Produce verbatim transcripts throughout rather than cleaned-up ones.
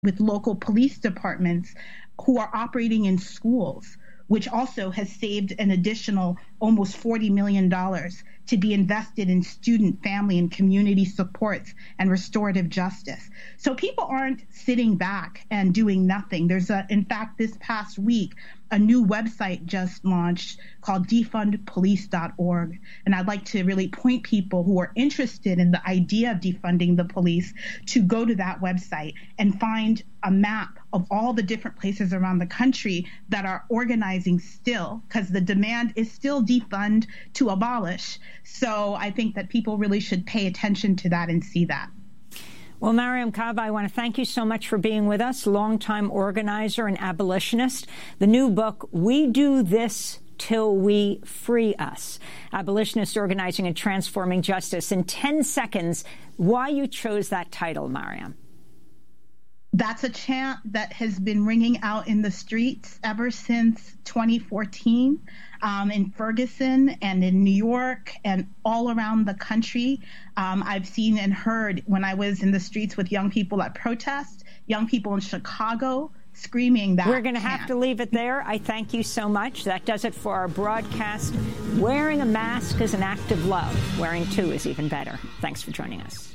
with local police departments who are operating in schools, which also has saved an additional almost forty million dollars to be invested in student, family, and community supports and restorative justice. So people aren't sitting back and doing nothing. There's a, in fact, this past week, a new website just launched called defund police dot org. And I'd like to really point people who are interested in the idea of defunding the police to go to that website and find a map of all the different places around the country that are organizing still, because the demand is still defund to abolish. So I think that people really should pay attention to that and see that. Well, Mariame Kaba, I want to thank you so much for being with us, longtime organizer and abolitionist. The new book, We Do This Till We Free Us, Abolitionist Organizing and Transforming Justice. In ten seconds, why you chose that title, Mariame? That's a chant that has been ringing out in the streets ever since twenty fourteen. Um, in Ferguson and in New York and all around the country. Um, I've seen and heard when I was in the streets with young people at protest, young people in Chicago screaming that. We're going to have to leave it there. I thank you so much. That does it for our broadcast. Wearing a mask is an act of love. Wearing two is even better. Thanks for joining us.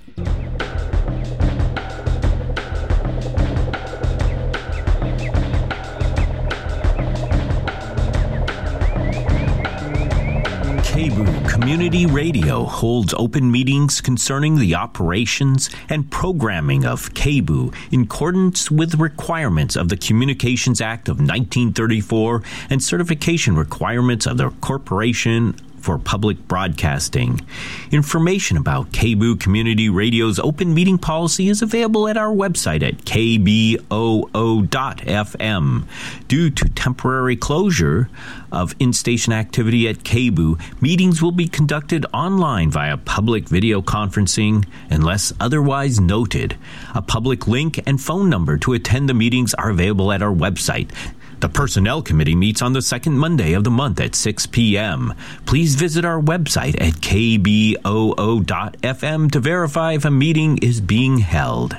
KBOO Community Radio holds open meetings concerning the operations and programming of KBOO in accordance with requirements of the Communications Act of nineteen thirty-four and certification requirements of the Corporation for Public Broadcasting. Information about KBOO Community Radio's open meeting policy is available at our website at k b o o dot f m. Due to temporary closure of in-station activity at KBOO, meetings will be conducted online via public video conferencing unless otherwise noted. A public link and phone number to attend the meetings are available at our website. The Personnel Committee meets on the second Monday of the month at six p.m. Please visit our website at k b o o dot f m to verify if a meeting is being held.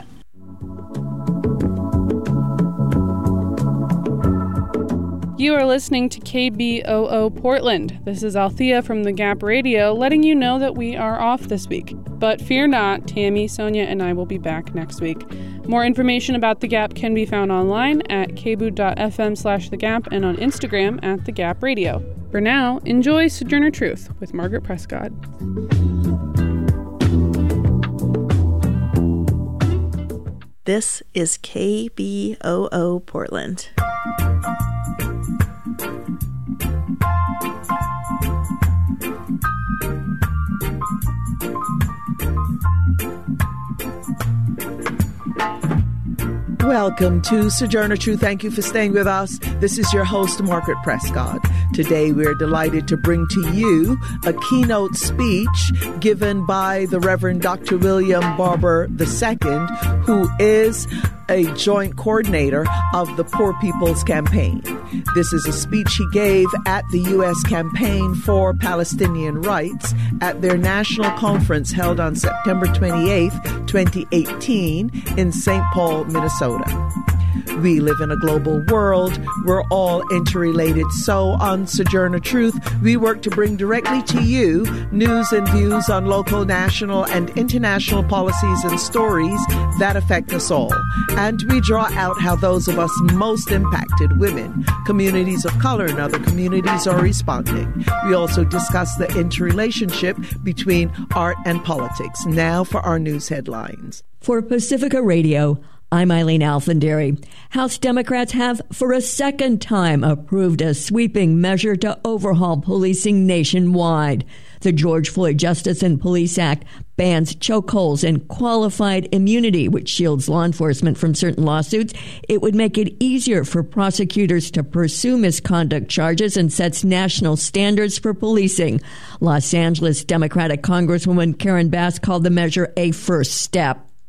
You are listening to K B O O Portland. This is Althea from The Gap Radio, letting you know that we are off this week. But fear not, Tammy, Sonia, and I will be back next week. More information about The Gap can be found online at k b o o dot f m slash The Gap and on Instagram at The Gap Radio. For now, enjoy Sojourner Truth with Margaret Prescott. This is K B O O Portland. Welcome to Sojourner Truth. Thank you for staying with us. This is your host, Margaret Prescott. Today, we're delighted to bring to you a keynote speech given by the Reverend Doctor William Barber the Second, who is a joint coordinator of the Poor People's Campaign. This is a speech he gave at the U S Campaign for Palestinian Rights at their national conference held on September twenty-eighth, twenty eighteen in Saint Paul, Minnesota. We live in a global world. We're all interrelated. So on Sojourner Truth, we work to bring directly to you news and views on local, national, and international policies and stories that affect us all. And we draw out how those of us most impacted, women, communities of color, and other communities are responding. We also discuss the interrelationship between art and politics. Now for our news headlines. For Pacifica Radio, I'm Eileen Alfandary. House Democrats have, for a second time, approved a sweeping measure to overhaul policing nationwide. The George Floyd Justice and Police Act bans chokeholds and qualified immunity, which shields law enforcement from certain lawsuits. It would make it easier for prosecutors to pursue misconduct charges and sets national standards for policing. Los Angeles Democratic Congresswoman Karen Bass called the measure a first step.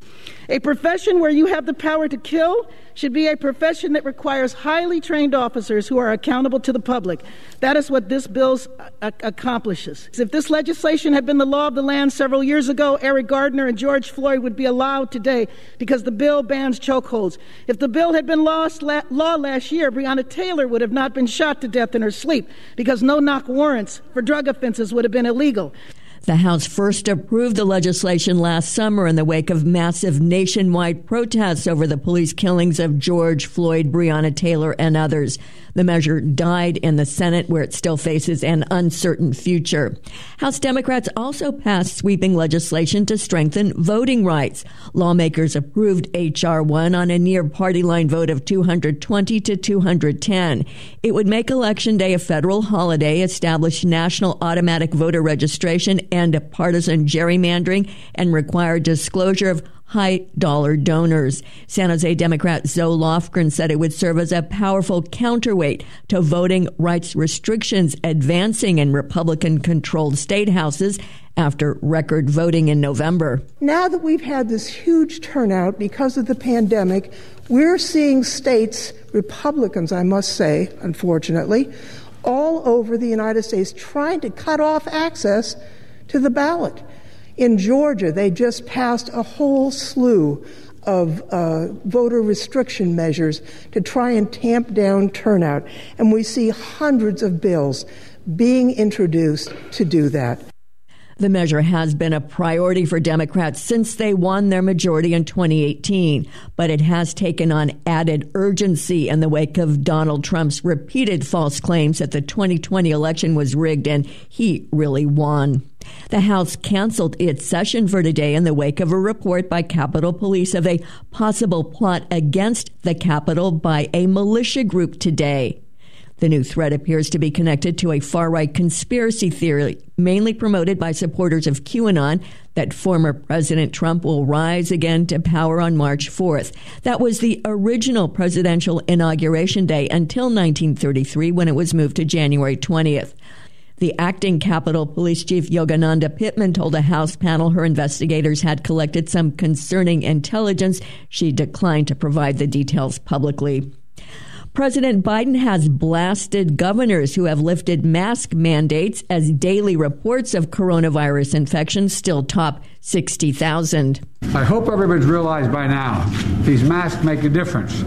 A profession where you have the power to kill should be a profession that requires highly trained officers who are accountable to the public. That is what this bill uh, accomplishes. If this legislation had been the law of the land several years ago, Eric Gardner and George Floyd would be allowed today because the bill bans chokeholds. If the bill had been lost, la- law last year, Breonna Taylor would have not been shot to death in her sleep because no-knock warrants for drug offenses would have been illegal. The House first approved the legislation last summer in the wake of massive nationwide protests over the police killings of George Floyd, Breonna Taylor, and others. The measure died in the Senate, where it still faces an uncertain future. House Democrats also passed sweeping legislation to strengthen voting rights. Lawmakers approved H R one on a near party line vote of two hundred twenty to two hundred ten. It would make Election Day a federal holiday, establish national automatic voter registration and partisan gerrymandering, and require disclosure of high-dollar donors. San Jose Democrat Zoe Lofgren said it would serve as a powerful counterweight to voting rights restrictions advancing in Republican-controlled state houses after record voting in November. Now that we've had this huge turnout because of the pandemic, we're seeing states, Republicans, I must say, unfortunately, all over the United States trying to cut off access to the ballot. In Georgia, they just passed a whole slew of uh, voter restriction measures to try and tamp down turnout. And we see hundreds of bills being introduced to do that. The measure has been a priority for Democrats since they won their majority in twenty eighteen, but it has taken on added urgency in the wake of Donald Trump's repeated false claims that the twenty twenty election was rigged and he really won. The House canceled its session for today in the wake of a report by Capitol Police of a possible plot against the Capitol by a militia group today. The new threat appears to be connected to a far-right conspiracy theory, mainly promoted by supporters of QAnon, that former President Trump will rise again to power on March fourth. That was the original presidential inauguration day until nineteen thirty-three, when it was moved to January twentieth. The acting Capitol Police Chief Yogananda Pittman told a House panel her investigators had collected some concerning intelligence. She declined to provide the details publicly. President Biden has blasted governors who have lifted mask mandates as daily reports of coronavirus infections still top sixty thousand. I hope everybody's realized by now these masks make a difference.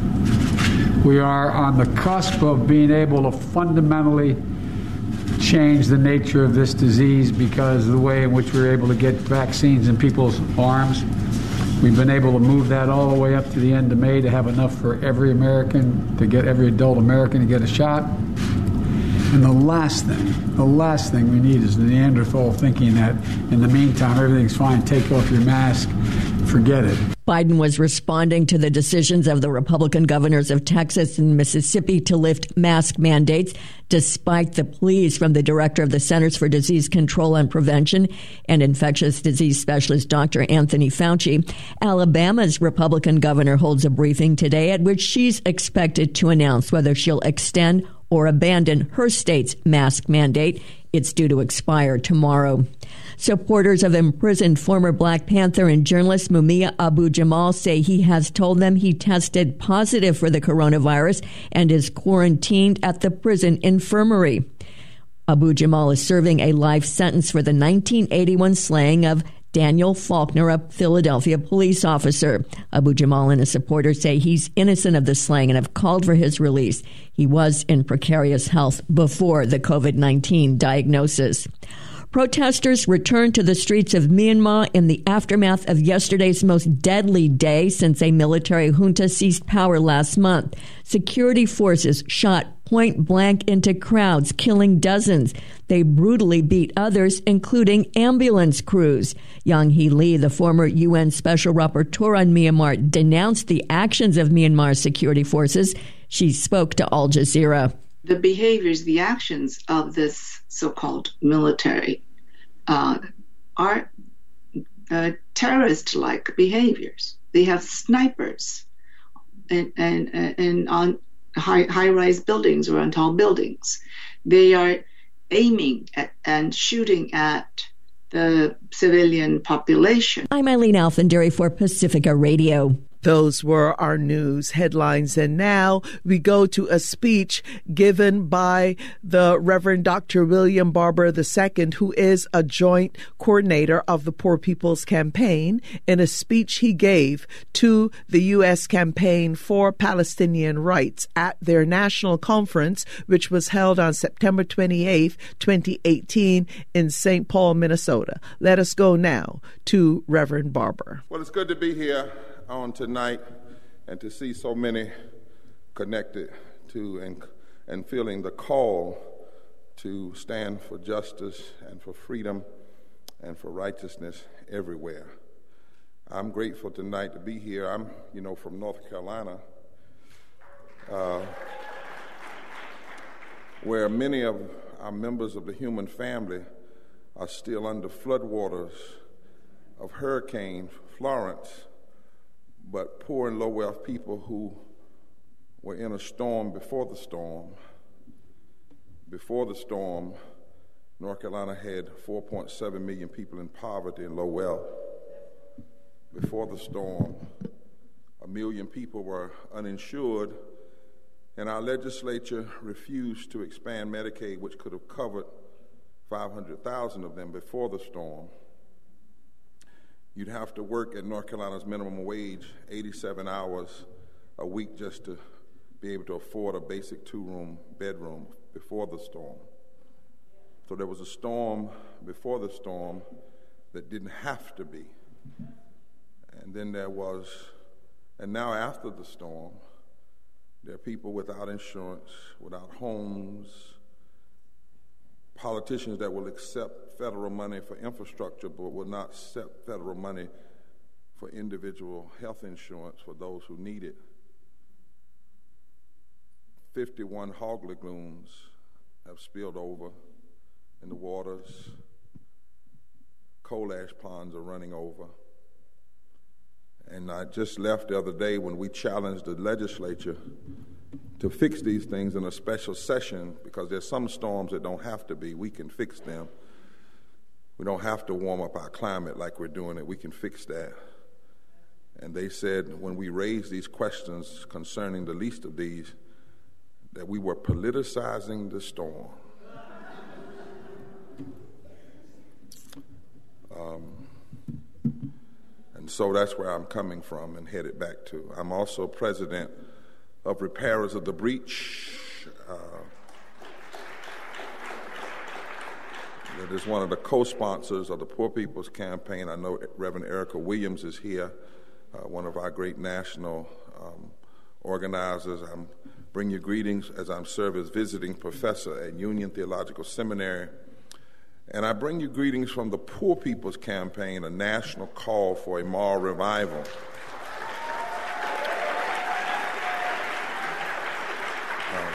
We are on the cusp of being able to fundamentally change the nature of this disease because of the way in which we're able to get vaccines in people's arms. We've been able to move that all the way up to the end of May to have enough for every American, to get every adult American to get a shot. And the last thing, the last thing we need is the Neanderthal thinking that in the meantime, everything's fine, take off your mask, forget it. Biden was responding to the decisions of the Republican governors of Texas and Mississippi to lift mask mandates, despite the pleas from the director of the Centers for Disease Control and Prevention and infectious disease specialist Doctor Anthony Fauci. Alabama's Republican governor holds a briefing today at which she's expected to announce whether she'll extend or abandon her state's mask mandate. It's due to expire tomorrow. Supporters of imprisoned former Black Panther and journalist Mumia Abu-Jamal say he has told them he tested positive for the coronavirus and is quarantined at the prison infirmary. Abu-Jamal is serving a life sentence for the nineteen eighty-one slaying of Daniel Faulkner, a Philadelphia police officer. Abu-Jamal and his supporters say he's innocent of the slaying and have called for his release. He was in precarious health before the COVID nineteen diagnosis. Protesters returned to the streets of Myanmar in the aftermath of yesterday's most deadly day since a military junta seized power last month. Security forces shot point blank into crowds, killing dozens. They brutally beat others, including ambulance crews. Yang Hee Lee, the former U N Special Rapporteur on Myanmar, denounced the actions of Myanmar's security forces. She spoke to Al Jazeera. The behaviors, the actions of this so-called military uh, are uh, terrorist-like behaviors. They have snipers and, and, and on high, high-rise buildings or on tall buildings. They are aiming at and shooting at the civilian population. I'm Eileen Alfandary for Pacifica Radio. Those were our news headlines. And now we go to a speech given by the Reverend Doctor William Barber the Second, who is a joint coordinator of the Poor People's Campaign, in a speech he gave to the U S Campaign for Palestinian Rights at their national conference, which was held on September twenty-eighth, twenty eighteen in Saint Paul, Minnesota. Let us go now to Reverend Barber. Well, it's good to be here on tonight and to see so many connected to and, and feeling the call to stand for justice and for freedom and for righteousness everywhere. I'm grateful tonight to be here. I'm, you know, from North Carolina, uh, where many of our members of the human family are still under floodwaters of Hurricane Florence, but poor and low-wealth people who were in a storm before the storm. Before the storm, North Carolina had four point seven million people in poverty and low wealth. Before the storm, a million people were uninsured, and our legislature refused to expand Medicaid, which could have covered five hundred thousand of them before the storm. You'd have to work at North Carolina's minimum wage eighty-seven hours a week just to be able to afford a basic two-room bedroom before the storm. So there was a storm before the storm that didn't have to be. And then there was, and now after the storm, there are people without insurance, without homes, politicians that will accept federal money for infrastructure but will not accept federal money for individual health insurance for those who need it. fifty-one hog lagoons have spilled over in the waters. Coal ash ponds are running over. And I just left the other day when we challenged the legislature to fix these things in a special session, because there's some storms that don't have to be. We can fix them. We don't have to warm up our climate like we're doing it. We can fix that. And they said when we raised these questions concerning the least of these, that we were politicizing the storm. Um, and so that's where I'm coming from and headed back to. I'm also president of Repairers of the Breach. Uh, that is one of the co-sponsors of the Poor People's Campaign. I know Reverend Erica Williams is here, uh, one of our great national um, organizers. I'm bring you greetings as I'm serve as visiting professor at Union Theological Seminary. And I bring you greetings from the Poor People's Campaign, a national call for a moral revival. Um,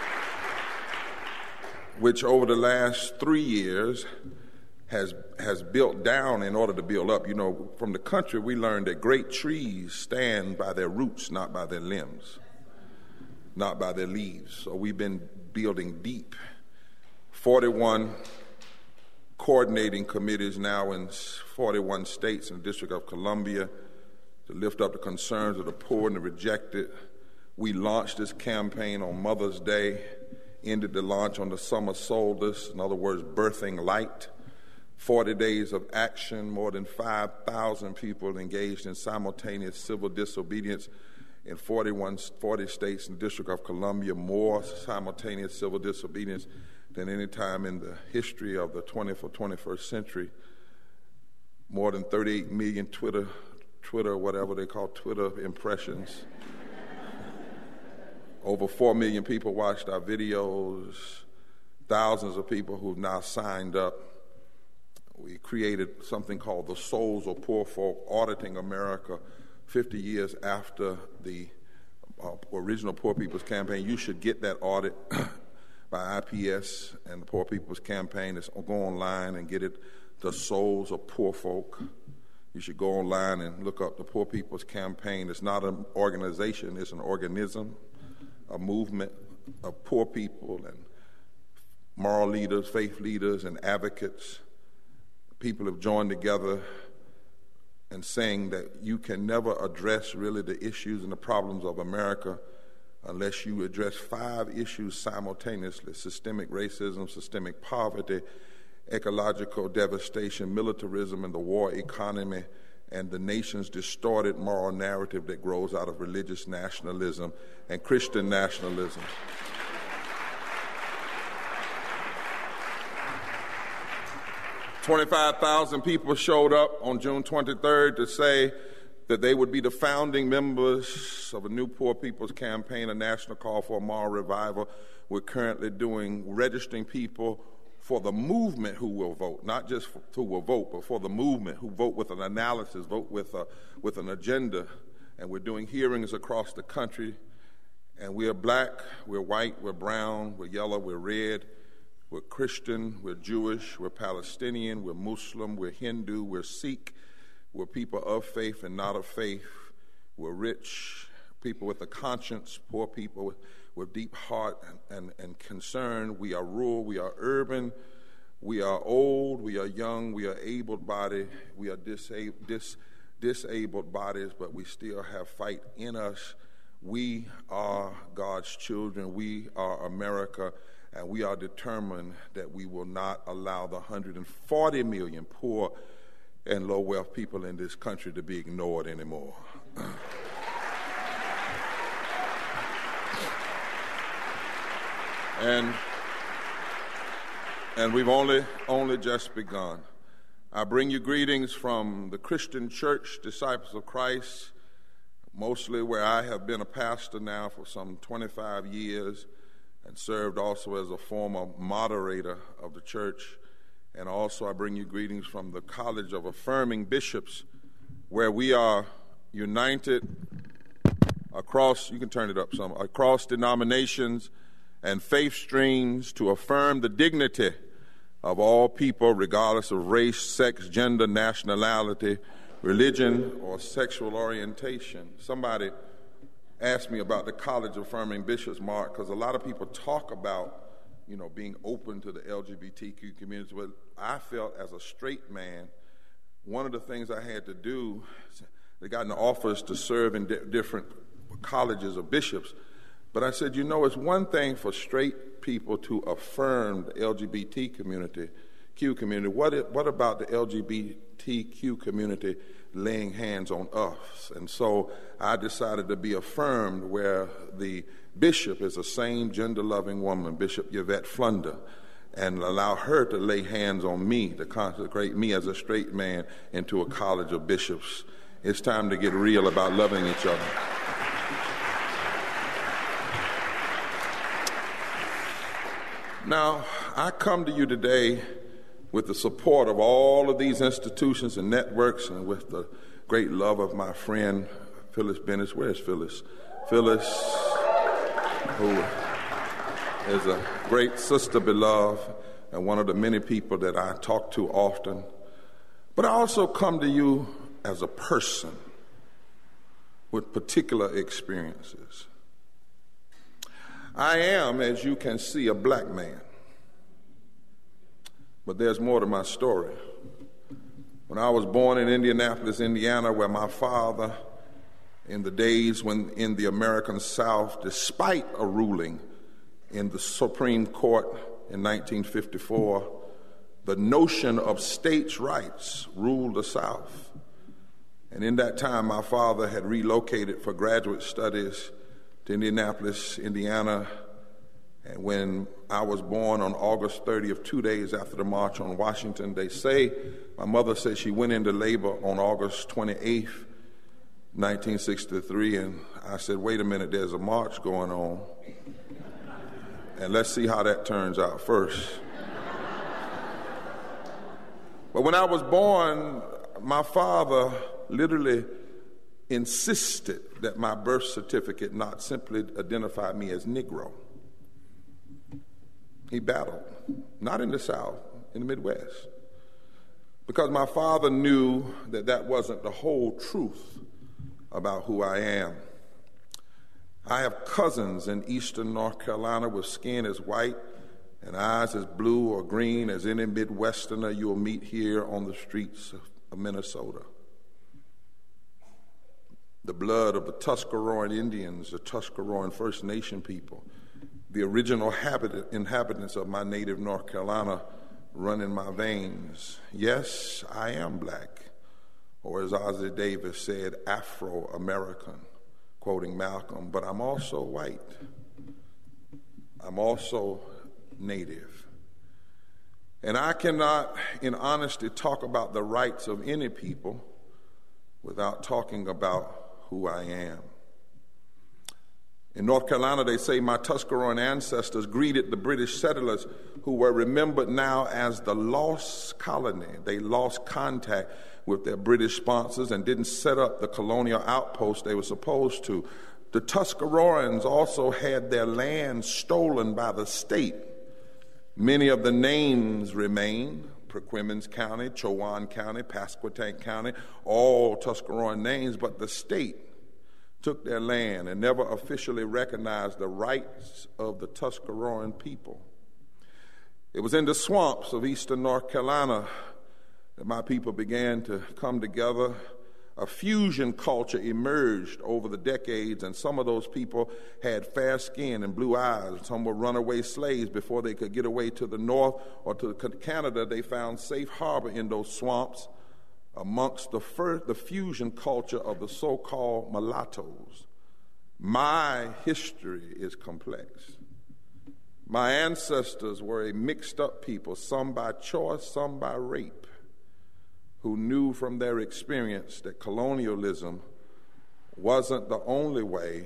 which over the last three years has has built down in order to build up. You know, from the country we learned that great trees stand by their roots, not by their limbs, not by their leaves. So we've been building deep. forty-one coordinating committees now in forty-one states in the District of Columbia to lift up the concerns of the poor and the rejected. We launched this campaign on Mother's Day, ended the launch on the summer solstice, in other words, birthing light. forty days of action, more than five thousand people engaged in simultaneous civil disobedience in forty-one, forty states in the District of Columbia, more simultaneous civil disobedience than any time in the history of the twentieth or twenty-first century. More than thirty-eight million Twitter, Twitter, whatever they call Twitter impressions. Over four million people watched our videos, thousands of people who've now signed up. We created something called the Souls of Poor Folk, auditing America fifty years after the uh, original Poor People's Campaign. You should get that audit by I P S and the Poor People's Campaign. It's, go online and get it, the Souls of Poor Folk. You should go online and look up the Poor People's Campaign. It's not an organization, it's an organism, a movement of poor people and moral leaders, faith leaders, and advocates people have joined together and saying that you can never address really the issues and the problems of America unless you address five issues simultaneously: systemic racism, systemic poverty, ecological devastation, militarism and the war economy, and the nation's distorted moral narrative that grows out of religious nationalism and Christian nationalism. twenty-five thousand people showed up on June twenty-third to say that they would be the founding members of a new Poor People's Campaign, a national call for a moral revival. We're currently doing registering people for the movement who will vote, not just for, who will vote, but for the movement who vote with an analysis, vote with a, with an agenda. And we're doing hearings across the country. And we are black, we're white, we're brown, we're yellow, we're red, we're Christian, we're Jewish, we're Palestinian, we're Muslim, we're Hindu, we're Sikh, we're people of faith and not of faith, we're rich, people with a conscience, poor people with, with deep heart and, and, and concern. We are rural, we are urban, we are old, we are young, we are able-bodied, we are disa- dis- disabled bodies, but we still have fight in us. We are God's children, we are America, and we are determined that we will not allow the one hundred forty million poor and low-wealth people in this country to be ignored anymore. and and we've only only just begun. I bring you greetings from the Christian Church, Disciples of Christ, mostly where I have been a pastor now for some twenty-five years and served also as a former moderator of the church. And also I bring you greetings from the College of Affirming Bishops, where we are united across, you can turn it up some, across denominations and faith streams to affirm the dignity of all people, regardless of race, sex, gender, nationality, religion, or sexual orientation. Somebody asked me about the College of Affirming Bishops, Mark, because a lot of people talk about, you know, being open to the L G B T Q community, but I felt as a straight man, one of the things I had to do, they got an office to serve in di- different colleges of bishops, but I said, you know, it's one thing for straight people to affirm the L G B T community, Q community. What, it, what about the L G B T Q community laying hands on us? And so I decided to be affirmed where the bishop is a same gender-loving woman, Bishop Yvette Flunder, and allow her to lay hands on me, to consecrate me as a straight man into a college of bishops. It's time to get real about loving each other. Now, I come to you today with the support of all of these institutions and networks and with the great love of my friend Phyllis Bennett. Where's Phyllis? Phyllis, who is a great sister beloved and one of the many people that I talk to often. But I also come to you as a person with particular experiences. I am, as you can see, a black man. But there's more to my story. When I was born in Indianapolis, Indiana, where my father, in the days when in the American South, despite a ruling in the Supreme Court in nineteen fifty-four, the notion of states' rights ruled the South. And in that time, my father had relocated for graduate studies to Indianapolis, Indiana. And when I was born on August thirtieth, two days after the March on Washington, they say, my mother said she went into labor on August twenty-eighth, nineteen sixty-three, and I said, wait a minute, there's a march going on, and let's see how that turns out first. But when I was born, my father literally insisted that my birth certificate not simply identify me as Negro. He battled, not in the South, in the Midwest, because my father knew that that wasn't the whole truth about who I am. I have cousins in eastern North Carolina with skin as white and eyes as blue or green as any Midwesterner you'll meet here on the streets of Minnesota. The blood of the Tuscaroran Indians, the Tuscaroran First Nation people, the original habit- inhabitants of my native North Carolina run in my veins. Yes, I am black, or as Ossie Davis said, Afro-American, quoting Malcolm, but I'm also white. I'm also native. And I cannot, in honesty, talk about the rights of any people without talking about who I am. In North Carolina, they say my Tuscarora ancestors greeted the British settlers who were remembered now as the lost colony. They lost contact with their British sponsors and didn't set up the colonial outpost they were supposed to. The Tuscaroans also had their land stolen by the state. Many of the names remain: Perquimans County, Chowan County, Pasquotank County, all Tuscaroran names, but the state took their land and never officially recognized the rights of the Tuscaroran people. It was in the swamps of eastern North Carolina that my people began to come together. A fusion culture emerged over the decades, and some of those people had fair skin and blue eyes. Some were runaway slaves before they could get away to the north or to Canada. They found safe harbor in those swamps amongst the, first, the fusion culture of the so-called mulattoes. My history is complex. My ancestors were a mixed-up people, some by choice, some by rape, who knew from their experience that colonialism wasn't the only way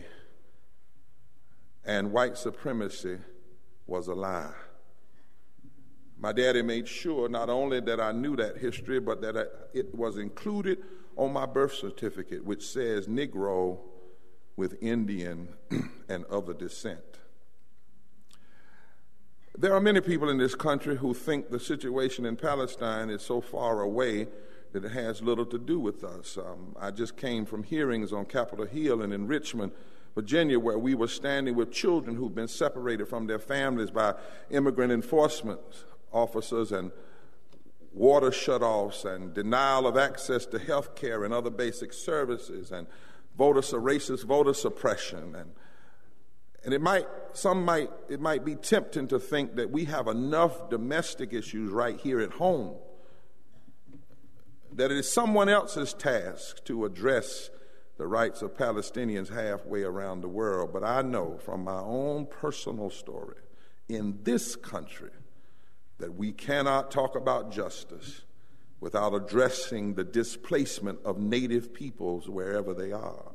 and white supremacy was a lie. My daddy made sure not only that I knew that history, but that it was included on my birth certificate, which says Negro with Indian and other descent. There are many people in this country who think the situation in Palestine is so far away that it has little to do with us. Um, I just came from hearings on Capitol Hill and in Richmond, Virginia, where we were standing with children who've been separated from their families by immigrant enforcement officers and water shutoffs and denial of access to health care and other basic services and voter racist voter suppression. And And it might, some might, it might be tempting to think that we have enough domestic issues right here at home that it is someone else's task to address the rights of Palestinians halfway around the world. But I know from my own personal story in this country that we cannot talk about justice without addressing the displacement of native peoples wherever they are.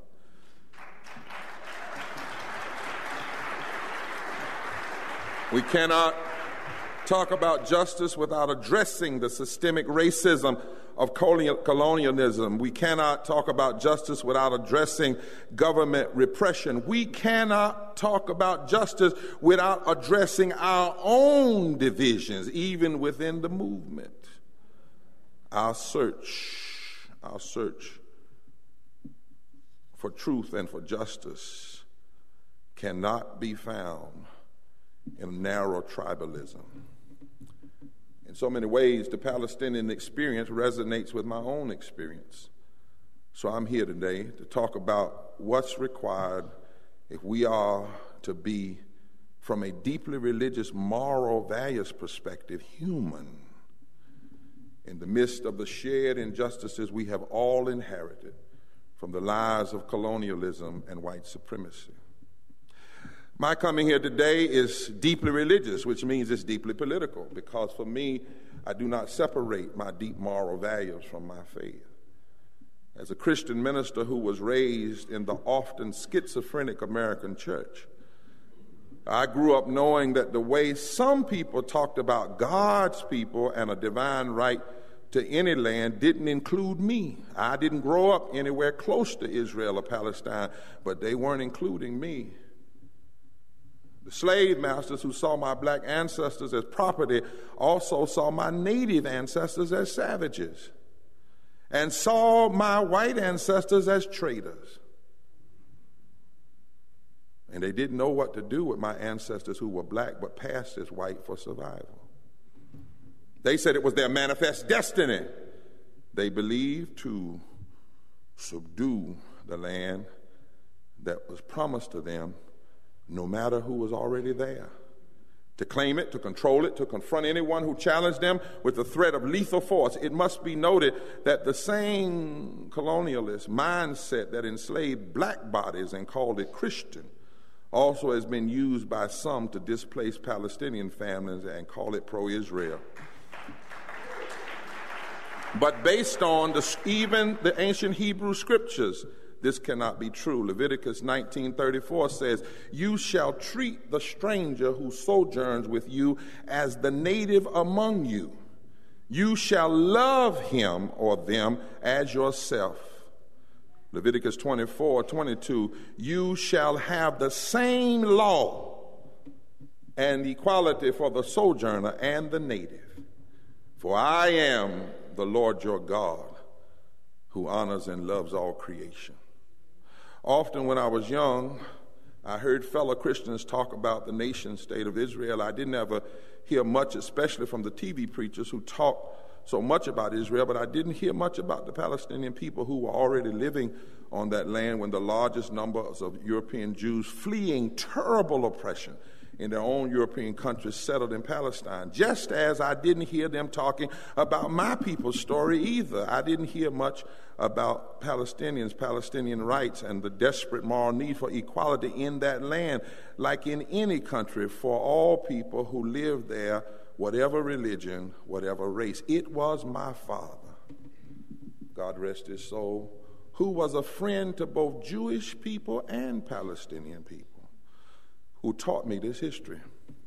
We cannot talk about justice without addressing the systemic racism of colonialism. We cannot talk about justice without addressing government repression. We cannot talk about justice without addressing our own divisions, even within the movement. Our search, our search for truth and for justice cannot be found in narrow tribalism. In so many ways, the Palestinian experience resonates with my own experience. So I'm here today to talk about what's required if we are to be, from a deeply religious, moral values perspective, human in the midst of the shared injustices we have all inherited from the lies of colonialism and white supremacy. My coming here today is deeply religious, which means it's deeply political, because for me, I do not separate my deep moral values from my faith. As a Christian minister who was raised in the often schizophrenic American church, I grew up knowing that the way some people talked about God's people and a divine right to any land didn't include me. I didn't grow up anywhere close to Israel or Palestine, but they weren't including me. The slave masters who saw my black ancestors as property also saw my native ancestors as savages and saw my white ancestors as traitors. And they didn't know what to do with my ancestors who were black but passed as white for survival. They said it was their manifest destiny. They believed to subdue the land that was promised to them, no matter who was already there. To claim it, to control it, to confront anyone who challenged them with the threat of lethal force. It must be noted that the same colonialist mindset that enslaved black bodies and called it Christian also has been used by some to displace Palestinian families and call it pro-Israel. But based on the, even the ancient Hebrew scriptures, this cannot be true. Leviticus nineteen thirty-four says, "You shall treat the stranger who sojourns with you as the native among you. You shall love him or them as yourself." Leviticus twenty-four twenty-two, "You shall have the same law and equality for the sojourner and the native. For I am the Lord your God, who honors and loves all creation." Often when I was young, I heard fellow Christians talk about the nation state of Israel. I didn't ever hear much, especially from the T V preachers who talked so much about Israel, but I didn't hear much about the Palestinian people who were already living on that land when the largest numbers of European Jews fleeing terrible oppression in their own European countries settled in Palestine. Just as I didn't hear them talking about my people's story either. I didn't hear much about Palestinians, Palestinian rights, and the desperate moral need for equality in that land, like in any country, for all people who live there, whatever religion, whatever race. It was my father, God rest his soul, who was a friend to both Jewish people and Palestinian people, who taught me this history.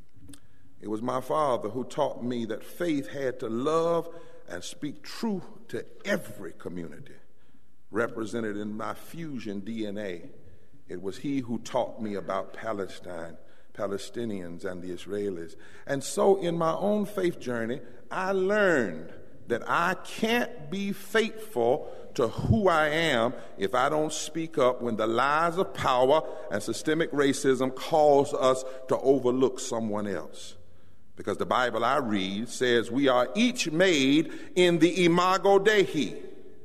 It was my father who taught me that faith had to love and speak truth to every community represented in my fusion D N A. It was he who taught me about Palestine, Palestinians, and the Israelis. And so in my own faith journey, I learned that I can't be faithful to who I am if I don't speak up when the lies of power and systemic racism cause us to overlook someone else. Because the Bible I read says we are each made in the imago Dei,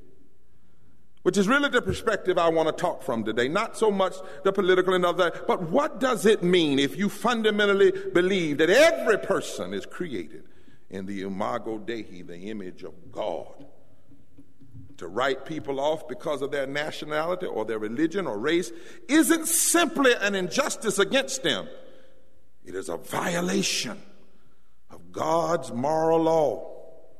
which is really the perspective I want to talk from today. Not so much the political and other, but what does it mean if you fundamentally believe that every person is created in the imago Dei, the image of God? To write people off because of their nationality or their religion or race isn't simply an injustice against them. It is a violation of God's moral law.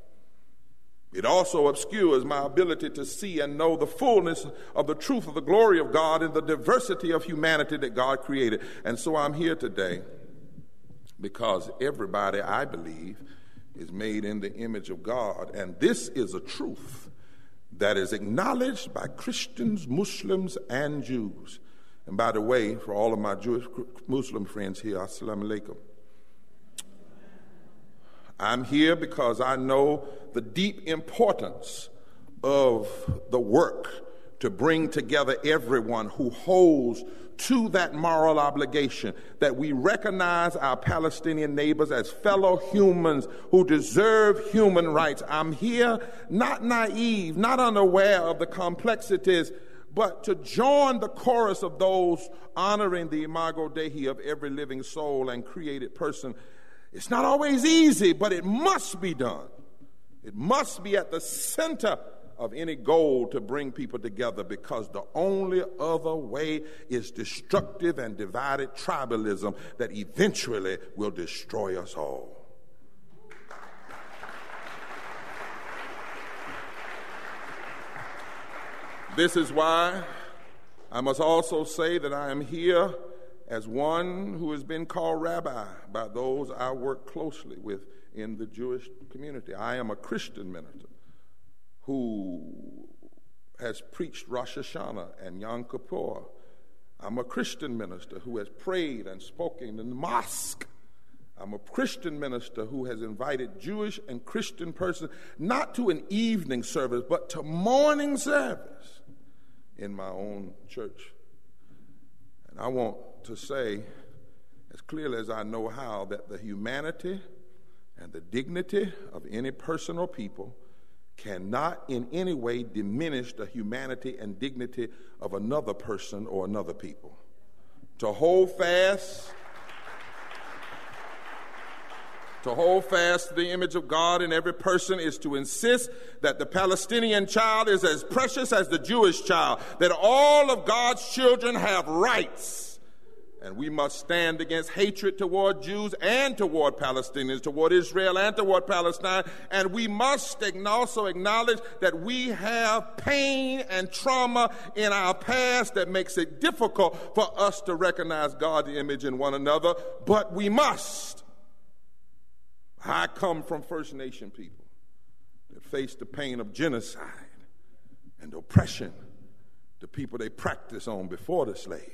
It also obscures my ability to see and know the fullness of the truth of the glory of God and the diversity of humanity that God created. And so I'm here today because everybody, I believe, is made in the image of God. And this is a truth that is acknowledged by Christians, Muslims, and Jews. And by the way, for all of my Jewish Muslim friends here, assalamu alaikum. I'm here because I know the deep importance of the work to bring together everyone who holds to that moral obligation, that we recognize our Palestinian neighbors as fellow humans who deserve human rights. I'm here not naive, not unaware of the complexities, but to join the chorus of those honoring the imago Dei of every living soul and created person. It's not always easy, but it must be done. It must be at the center of any goal to bring people together, because the only other way is destructive and divided tribalism that eventually will destroy us all. This is why I must also say that I am here as one who has been called rabbi by those I work closely with in the Jewish community. I am a Christian minister who has preached Rosh Hashanah and Yom Kippur. I'm a Christian minister who has prayed and spoken in the mosque. I'm a Christian minister who has invited Jewish and Christian persons not to an evening service, but to morning service in my own church. And I want to say, as clearly as I know how, that the humanity and the dignity of any person or people cannot in any way diminish the humanity and dignity of another person or another people. To hold fast, to hold fast to the image of God in every person is to insist that the Palestinian child is as precious as the Jewish child, that all of God's children have rights. And we must stand against hatred toward Jews and toward Palestinians, toward Israel and toward Palestine. And we must also acknowledge that we have pain and trauma in our past that makes it difficult for us to recognize God's image in one another. But we must. I come from First Nation people that faced the pain of genocide and oppression, the people they practiced on before the slaves.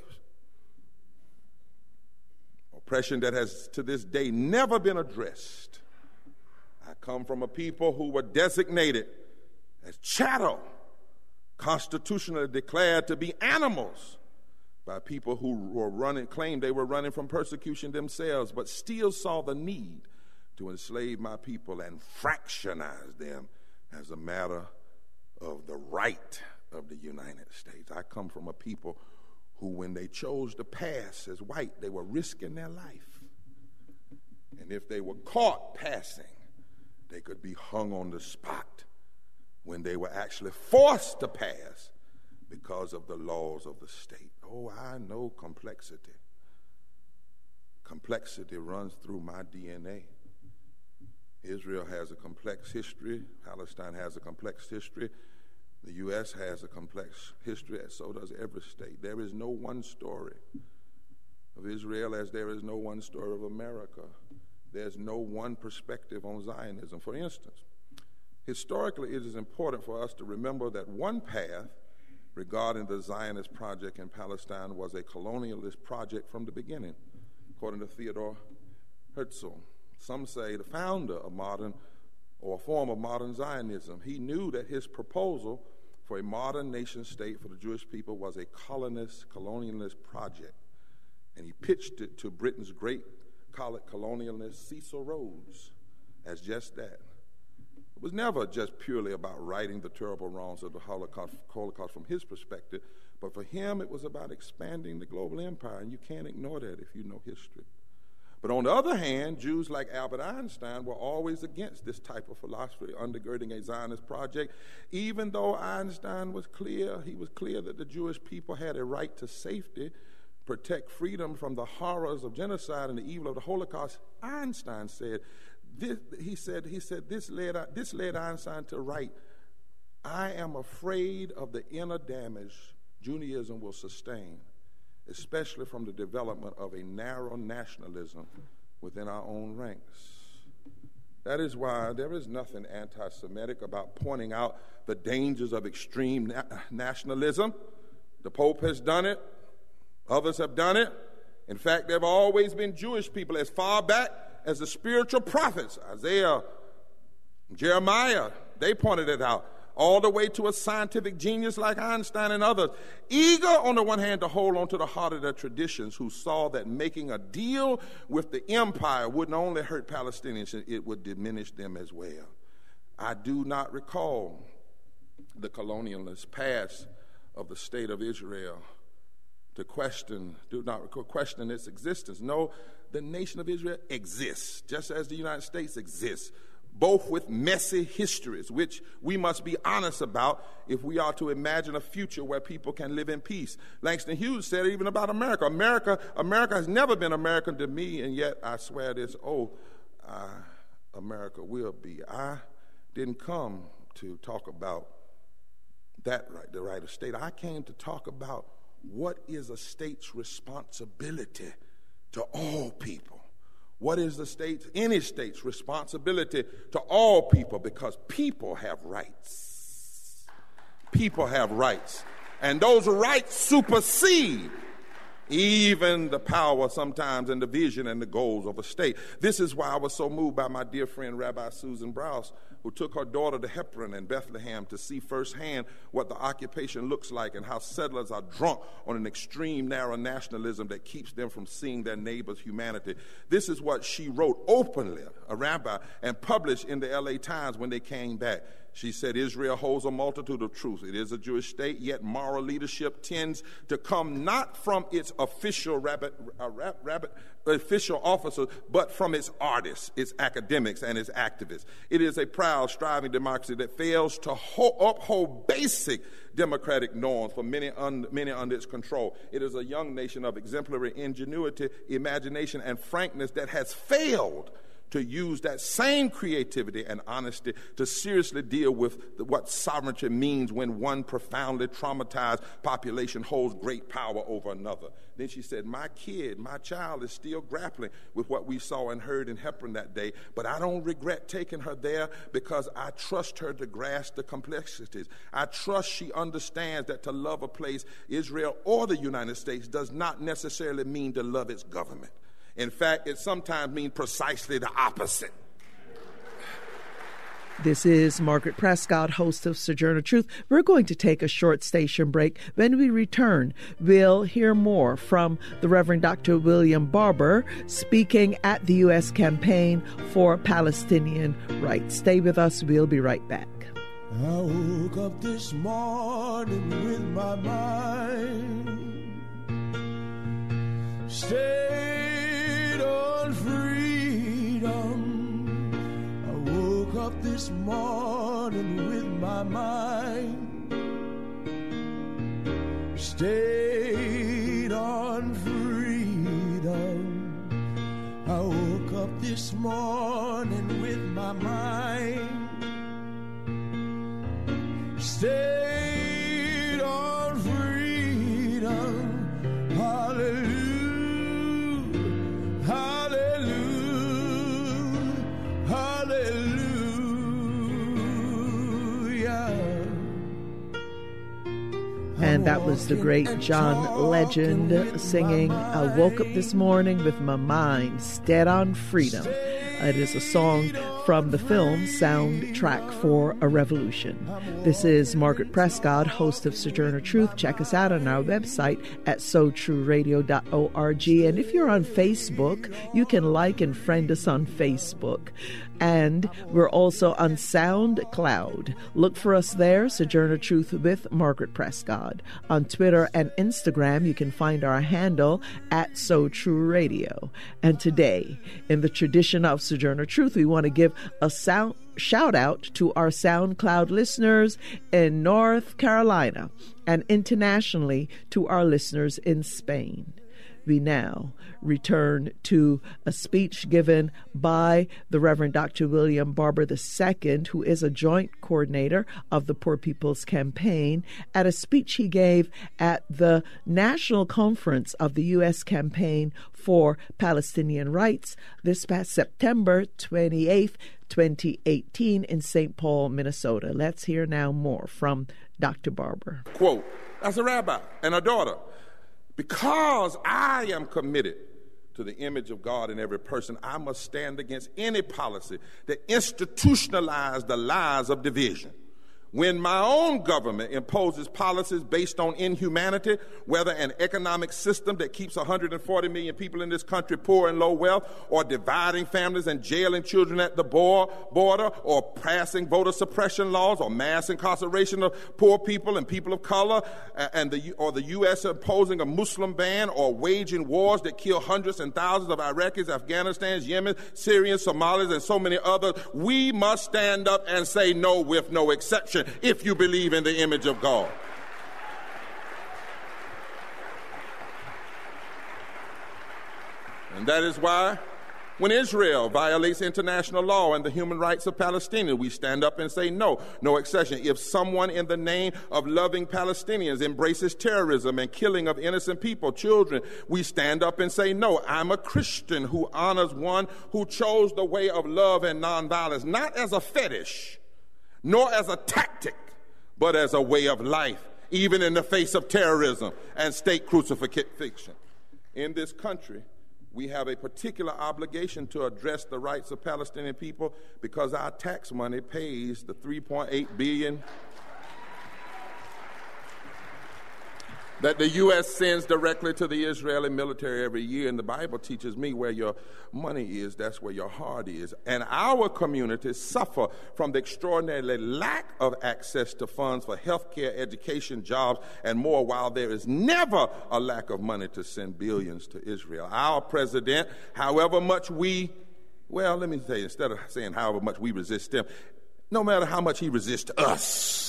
Oppression that has to this day never been addressed. I come from a people who were designated as chattel, constitutionally declared to be animals by people who were running, claimed they were running from persecution themselves, but still saw the need to enslave my people and fractionize them as a matter of the right of the United States. I come from a people who, when they chose to pass as white, they were risking their life. And if they were caught passing, they could be hung on the spot when they were actually forced to pass because of the laws of the state. Oh, I know complexity. Complexity runs through my D N A. Israel has a complex history. Palestine has a complex history. The U S has a complex history, and so does every state. There is no one story of Israel as there is no one story of America. There's no one perspective on Zionism. For instance, historically, it is important for us to remember that one path regarding the Zionist project in Palestine was a colonialist project from the beginning, according to Theodore Herzl. Some say the founder of modern or a form of modern Zionism. He knew that his proposal for a modern nation state for the Jewish people was a colonist, colonialist project. And he pitched it to Britain's great colonialist Cecil Rhodes as just that. It was never just purely about righting the terrible wrongs of the Holocaust, Holocaust from his perspective, but for him it was about expanding the global empire, and you can't ignore that if you know history. But on the other hand, Jews like Albert Einstein were always against this type of philosophy undergirding a Zionist project, even though Einstein was clear, he was clear that the Jewish people had a right to safety, protect freedom from the horrors of genocide and the evil of the Holocaust. Einstein said, this, he said, he said this led, this led Einstein to write, "I am afraid of the inner damage Judaism will sustain, especially from the development of a narrow nationalism within our own ranks." That is why there is nothing anti-Semitic about pointing out the dangers of extreme na- nationalism. The Pope has done it. Others have done it. In fact, there have always been Jewish people as far back as the spiritual prophets, Isaiah, Jeremiah, they pointed it out, all the way to a scientific genius like Einstein and others, eager on the one hand to hold on to the heart of their traditions, who saw that making a deal with the empire wouldn't only hurt Palestinians, it would diminish them as well. I do not recall the colonialist past of the state of Israel to question, do not question its existence. No, the nation of Israel exists, just as the United States exists, both with messy histories, which we must be honest about if we are to imagine a future where people can live in peace. Langston Hughes said it even about America. America, America has never been American to me, and yet I swear this, oh, uh, America will be. I didn't come to talk about that right, the right of state. I came to talk about what is a state's responsibility to all people. What is the state's, any state's responsibility to all people? Because people have rights. People have rights. And those rights supersede even the power sometimes and the vision and the goals of a state. This is why I was so moved by my dear friend Rabbi Susan Brous who took her daughter to Hebron and Bethlehem to see firsthand what the occupation looks like and how settlers are drunk on an extreme narrow nationalism that keeps them from seeing their neighbor's humanity. This is what she wrote openly, a rabbi, and published in the L A Times when they came back. She said, Israel holds a multitude of truths. It is a Jewish state, yet moral leadership tends to come not from its official rabbit, uh, rab, rabbit, official officers, but from its artists, its academics, and its activists. It is a proud, striving democracy that fails to ho- uphold basic democratic norms for many, un- many under its control. It is a young nation of exemplary ingenuity, imagination, and frankness that has failed to use that same creativity and honesty to seriously deal with what sovereignty means when one profoundly traumatized population holds great power over another. Then she said, my kid, my child is still grappling with what we saw and heard in Hebron that day, but I don't regret taking her there because I trust her to grasp the complexities. I trust she understands that to love a place, Israel or the United States, does not necessarily mean to love its government. In fact, it sometimes means precisely the opposite. This is Margaret Prescott, host of Sojourner Truth. We're going to take a short station break. When we return, we'll hear more from the Reverend Doctor William Barber speaking at the U S campaign for Palestinian rights. Stay with us. We'll be right back. I woke up this morning with my mind stayed on freedom. I woke up this morning with my mind stayed on freedom. I woke up this morning with my mind stayed on freedom. Hallelujah. Hallelujah, hallelujah. And that was the great John Legend singing, I woke up this morning with my mind stead on freedom. It is a song from the film Soundtrack for a Revolution. This is Margaret Prescott, host of Sojourner Truth. Check us out on our website at so true radio dot org. And if you're on Facebook, you can like and friend us on Facebook. And we're also on SoundCloud. Look for us there, Sojourner Truth with Margaret Prescott. On Twitter and Instagram, you can find our handle at So True Radio. And today, in the tradition of Sojourner Truth, we want to give a sound shout out to our SoundCloud listeners in North Carolina and internationally to our listeners in Spain. We now return to a speech given by the Reverend Doctor William Barber the Second, who is a joint coordinator of the Poor People's Campaign, at a speech he gave at the National Conference of the U S Campaign for Palestinian Rights this past September twenty-eighth, twenty eighteen in Saint Paul, Minnesota. Let's hear now more from Doctor Barber. Quote, as a rabbi and a daughter, because I am committed to the image of God in every person, I must stand against any policy that institutionalizes the lies of division. When my own government imposes policies based on inhumanity, whether an economic system that keeps one hundred forty million people in this country poor and low wealth, or dividing families and jailing children at the border, or passing voter suppression laws, or mass incarceration of poor people and people of color, and the, or the U S imposing a Muslim ban, or waging wars that kill hundreds and thousands of Iraqis, Afghanistans, Yemen, Syrians, Somalis, and so many others, we must stand up and say no with no exception. If you believe in the image of God. And that is why when Israel violates international law and the human rights of Palestinians, we stand up and say no, no exception. If someone in the name of loving Palestinians embraces terrorism and killing of innocent people, children, we stand up and say no. I'm a Christian who honors one who chose the way of love and nonviolence, not as a fetish, nor as a tactic, but as a way of life, even in the face of terrorism and state crucifixion. In this country, We have a particular obligation to address the rights of Palestinian people because our tax money pays the three point eight billion dollars that the U S sends directly to the Israeli military every year. And the Bible teaches me where your money is, that's where your heart is. And our communities suffer from the extraordinary lack of access to funds for health care, education, jobs, and more, while there is never a lack of money to send billions to Israel. Our president, however much we, well, let me say, instead of saying however much we resist him, no matter how much he resists us,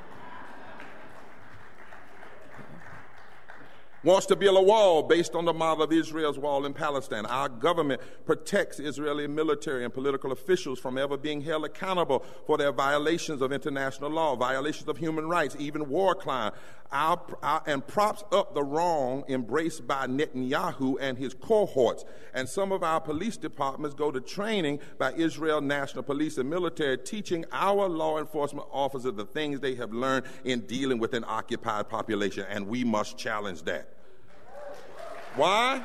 wants to build a wall based on the model of Israel's wall in Palestine. Our government protects Israeli military and political officials from ever being held accountable for their violations of international law, violations of human rights, even war crime, our, our, and props up the wrong embraced by Netanyahu and his cohorts. And some of our police departments go to training by Israel National Police and military, teaching our law enforcement officers the things they have learned in dealing with an occupied population, and we must challenge that. Why?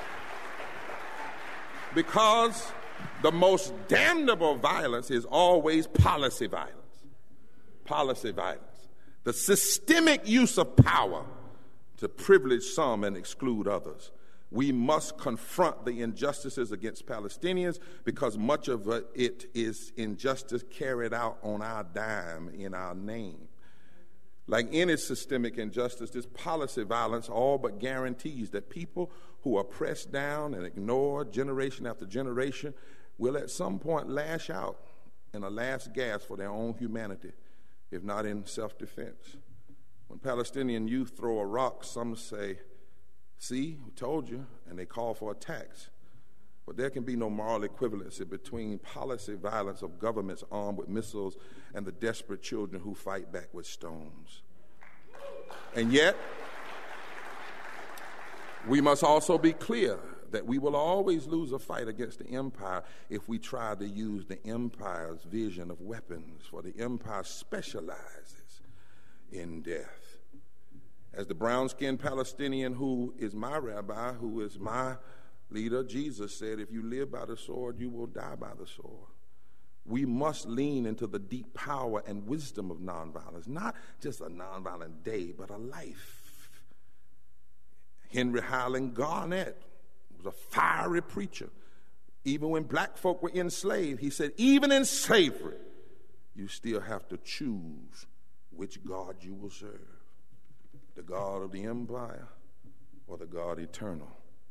Because the most damnable violence is always policy violence. Policy violence. The systemic use of power to privilege some and exclude others. We must confront the injustices against Palestinians because much of it is injustice carried out on our dime, in our name. Like any systemic injustice, this policy violence all but guarantees that people who are pressed down and ignored generation after generation will at some point lash out in a last gasp for their own humanity, if not in self-defense. When Palestinian youth throw a rock, some say, "See, we told you," and they call for a tax. But there can be no moral equivalency between policy violence of governments armed with missiles and the desperate children who fight back with stones. And yet, we must also be clear that we will always lose a fight against the empire if we try to use the empire's vision of weapons, for the empire specializes in death. As the brown-skinned Palestinian who is my rabbi, who is my leader, Jesus said, if you live by the sword, you will die by the sword. We must lean into the deep power and wisdom of nonviolence, not just a nonviolent day, but a life. Henry Highland Garnett was a fiery preacher. Even when black folk were enslaved, he said, even in slavery, you still have to choose which God you will serve, the God of the empire or the God eternal.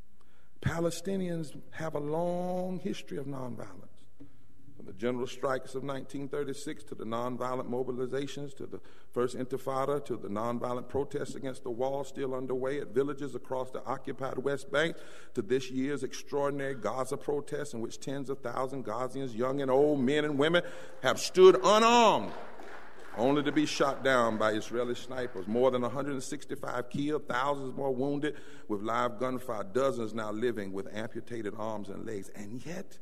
Palestinians have a long history of nonviolence. From the general strikes of nineteen thirty-six to the nonviolent mobilizations, to the First Intifada, to the nonviolent protests against the wall still underway at villages across the occupied West Bank, to this year's extraordinary Gaza protests in which tens of thousands of Gazians, young and old, men and women, have stood unarmed, only to be shot down by Israeli snipers. More than one hundred sixty-five killed, thousands more wounded with live gunfire, dozens now living with amputated arms and legs. And yet,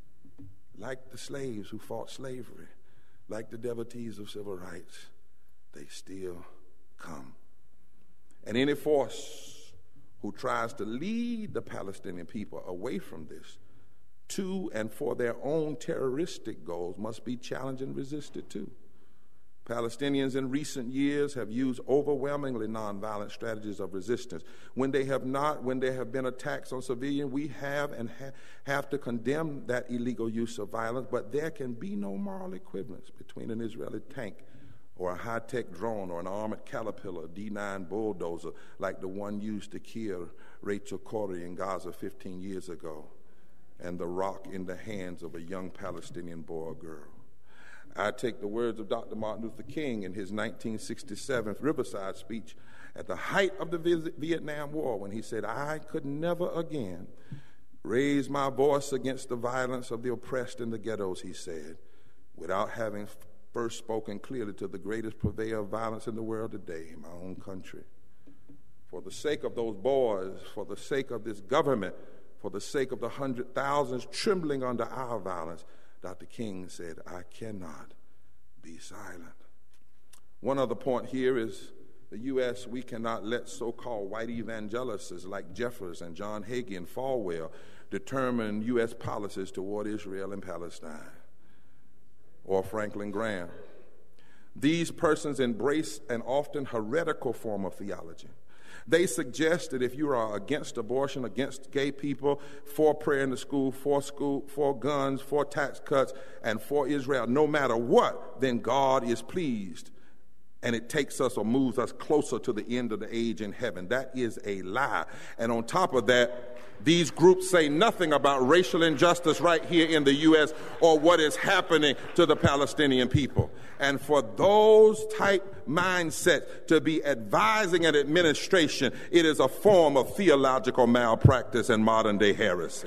like the slaves who fought slavery, like the devotees of civil rights, they still come. And any force who tries to lead the Palestinian people away from this to and for their own terroristic goals must be challenged and resisted too. Palestinians in recent years have used overwhelmingly nonviolent strategies of resistance. When they have not, when there have been attacks on civilians, we have and ha- have to condemn that illegal use of violence, but there can be no moral equivalence between an Israeli tank or a high-tech drone or an armored Caterpillar D nine bulldozer like the one used to kill Rachel Corrie in Gaza fifteen years ago, and the rock in the hands of a young Palestinian boy or girl. I take the words of Doctor Martin Luther King in his nineteen sixty-seven Riverside speech at the height of the Vietnam War, when he said, I could never again raise my voice against the violence of the oppressed in the ghettos, he said, without having first spoken clearly to the greatest purveyor of violence in the world today, my own country. For the sake of those boys, for the sake of this government, for the sake of the hundred thousands trembling under our violence, Doctor King said, I cannot be silent. One other point here is the U S, we cannot let so-called white evangelists like Jeffers and John Hagee and Falwell determine U S policies toward Israel and Palestine, or Franklin Graham. These persons embrace an often heretical form of theology. They suggest that if you are against abortion, against gay people, for prayer in the school, for school, for guns, for tax cuts, and for Israel, no matter what, then God is pleased. And it takes us or moves us closer to the end of the age in heaven. That is a lie. And on top of that, these groups say nothing about racial injustice right here in the U S or what is happening to the Palestinian people. And for those type mindsets to be advising an administration, it is a form of theological malpractice and modern day heresy.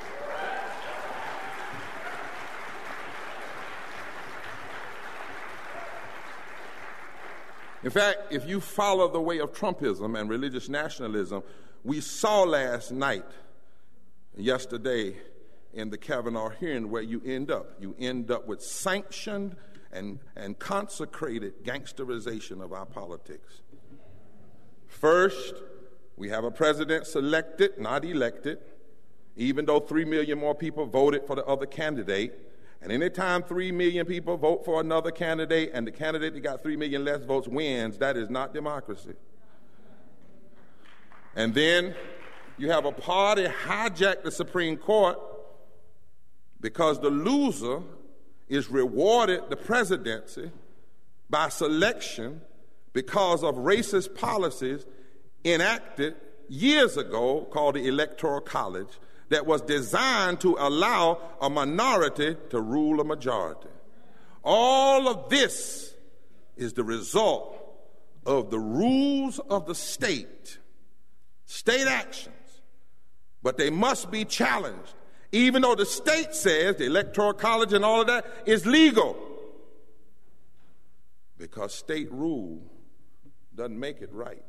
In fact, if you follow the way of Trumpism and religious nationalism, we saw last night, yesterday, in the Kavanaugh hearing where you end up. You end up with sanctioned and, and consecrated gangsterization of our politics. First, we have a president selected, not elected, even though three million more people voted for the other candidate. And anytime three million people vote for another candidate and the candidate that got three million less votes wins, that is not democracy. And then you have a party hijack the Supreme Court because the loser is rewarded the presidency by selection because of racist policies enacted years ago called the Electoral College, that was designed to allow a minority to rule a majority. All of this is the result of the rules of the state, state actions, but they must be challenged, even though the state says the Electoral College and all of that is legal, because state rule doesn't make it right.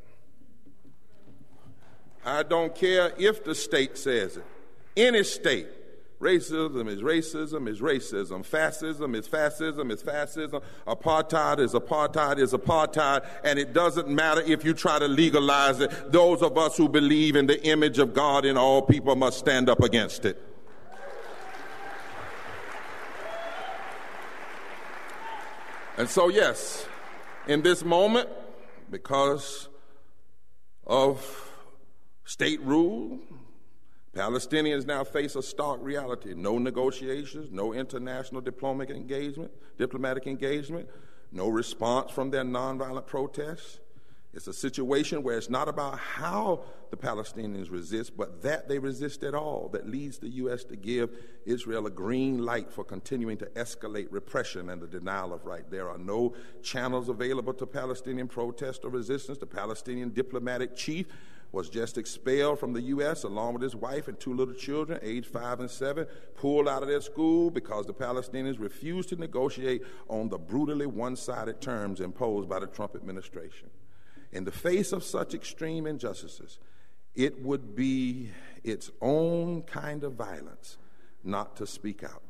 I don't care if the state says it. Any state, racism is racism is racism, fascism is fascism is fascism, apartheid is apartheid is apartheid, and it doesn't matter if you try to legalize it. Those of us who believe in the image of God in all people must stand up against it. And so, yes, in this moment, because of state rule, Palestinians now face a stark reality. No negotiations, no international diplomatic engagement, diplomatic engagement, no response from their nonviolent protests. It's a situation where it's not about how the Palestinians resist, but that they resist at all, that leads the U S to give Israel a green light for continuing to escalate repression and the denial of right. There are no channels available to Palestinian protest or resistance. The Palestinian diplomatic chief was just expelled from the U S along with his wife and two little children, aged five and seven, pulled out of their school because the Palestinians refused to negotiate on the brutally one-sided terms imposed by the Trump administration. In the face of such extreme injustices, it would be its own kind of violence not to speak out.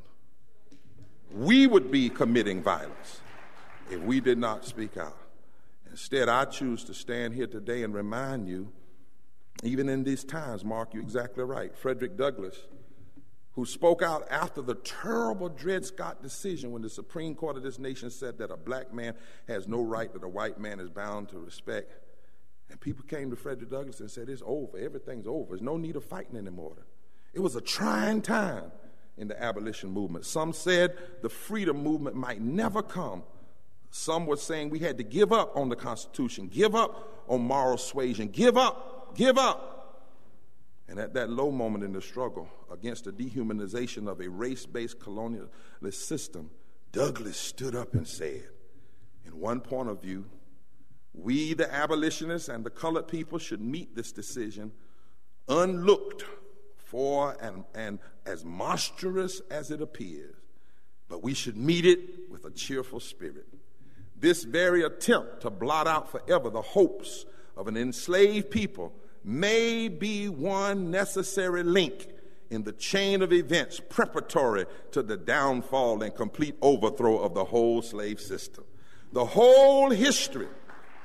We would be committing violence if we did not speak out. Instead, I choose to stand here today and remind you, even in these times, Mark, you're exactly right. Frederick Douglass, who spoke out after the terrible Dred Scott decision when the Supreme Court of this nation said that a black man has no right that a white man is bound to respect. And people came to Frederick Douglass and said, it's over, everything's over, there's no need of fighting anymore. It was a trying time in the abolition movement. Some said the freedom movement might never come. Some were saying we had to give up on the Constitution, give up on moral suasion, give up, give up. And at that low moment in the struggle against the dehumanization of a race-based colonialist system, Douglass stood up and said, in one point of view, we, the abolitionists and the colored people, should meet this decision unlooked for and, and as monstrous as it appears, but we should meet it with a cheerful spirit. This very attempt to blot out forever the hopes of an enslaved people may be one necessary link in the chain of events preparatory to the downfall and complete overthrow of the whole slave system. The whole history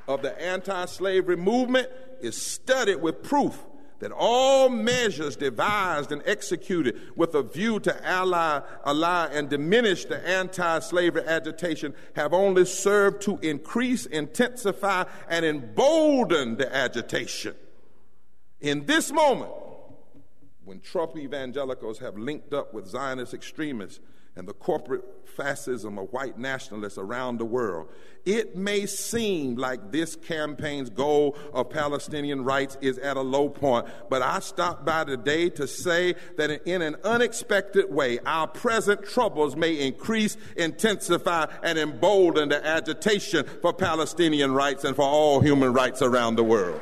of the anti-slavery movement is studded with proof that all measures devised and executed with a view to ally, ally and diminish the anti-slavery agitation have only served to increase, intensify, and embolden the agitation. In this moment, when Trump evangelicals have linked up with Zionist extremists and the corporate fascism of white nationalists around the world, it may seem like this campaign's goal of Palestinian rights is at a low point, but I stopped by today to say that in an unexpected way, our present troubles may increase, intensify, and embolden the agitation for Palestinian rights and for all human rights around the world.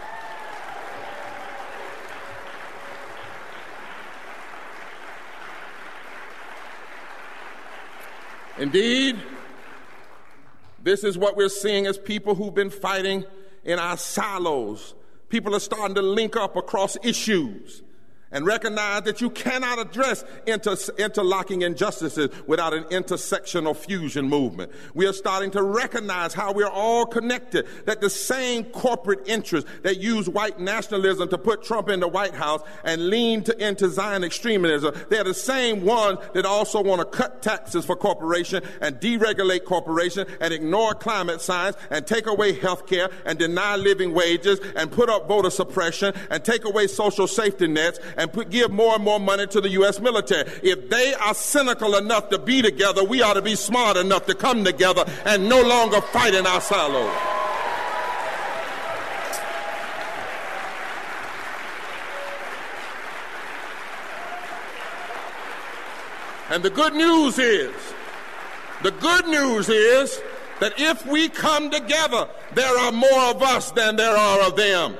Indeed, this is what we're seeing as people who've been fighting in our silos. People are starting to link up across issues and recognize that you cannot address inter- interlocking injustices without an intersectional fusion movement. We are starting to recognize how we are all connected, that the same corporate interests that use white nationalism to put Trump in the White House and lean to, into Zion extremism, they're the same ones that also want to cut taxes for corporations and deregulate corporations and ignore climate science and take away health care and deny living wages and put up voter suppression and take away social safety nets and put, give more and more money to the U S military. If they are cynical enough to be together, we ought to be smart enough to come together and no longer fight in our silos. And the good news is, the good news is that if we come together, there are more of us than there are of them.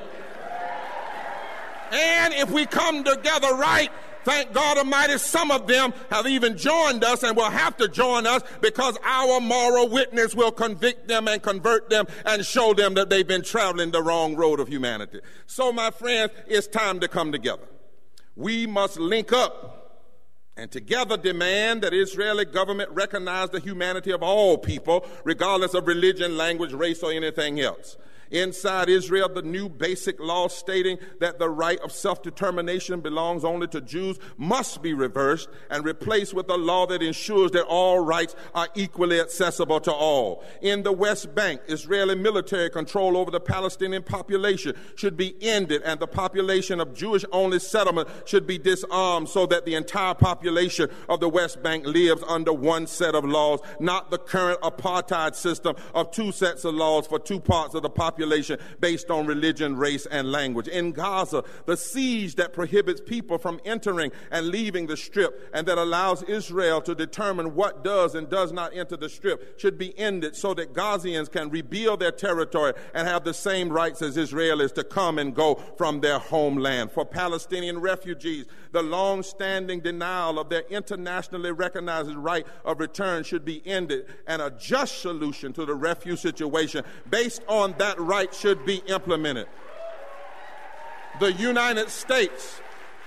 And if we come together right, thank God Almighty, some of them have even joined us and will have to join us because our moral witness will convict them and convert them and show them that they've been traveling the wrong road of humanity. So, my friends, it's time to come together. We must link up and together demand that the Israeli government recognize the humanity of all people, regardless of religion, language, race, or anything else. Inside Israel, the new basic law stating that the right of self-determination belongs only to Jews must be reversed and replaced with a law that ensures that all rights are equally accessible to all. In the West Bank, Israeli military control over the Palestinian population should be ended, and the population of Jewish-only settlement should be disarmed so that the entire population of the West Bank lives under one set of laws, not the current apartheid system of two sets of laws for two parts of the population based on religion, race, and language. In Gaza, the siege that prohibits people from entering and leaving the Strip and that allows Israel to determine what does and does not enter the Strip should be ended so that Gazians can rebuild their territory and have the same rights as Israelis to come and go from their homeland. For Palestinian refugees, the long-standing denial of their internationally recognized right of return should be ended, and a just solution to the refugee situation based on that right should be implemented. The United States